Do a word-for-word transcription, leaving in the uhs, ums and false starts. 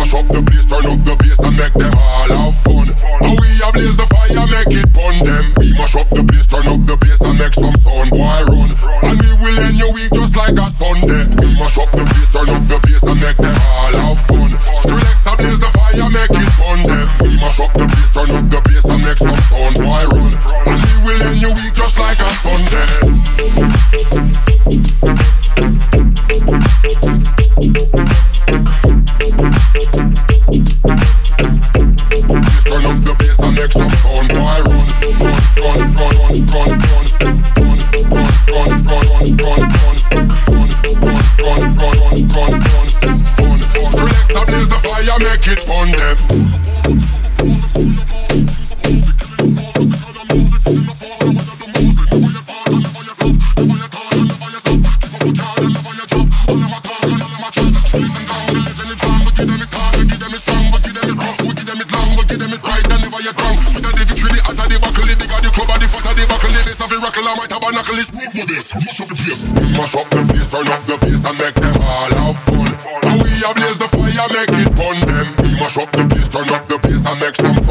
mash up the place, turn up the bass and make them all have fun. And we a blaze the fire, make it pun them. We mash up the place, turn up the bass and make some sound, boy run. And we will end your week just like a Sunday. We mash up the place, turn up the bass and make them all have fun. Skrillex a blaze the fire, make it pun them. We mash up the place, turn up the bass and make some sound, boy run. And we will end your week just like a Sunday. Turn up the bass and make some sound, boy run. Run, run, run, run, run, run, run, run, run, run, run, run, run, run, run, run, run, fun. Skrillex a blaze the fire, make it pun them. I might have a knuckle, let's move with this. Mash up the place. Mash up the place, turn up the bass and make them all have fun. And we a blaze the fire, make it pun them. We mash up the place, turn up the bass and make some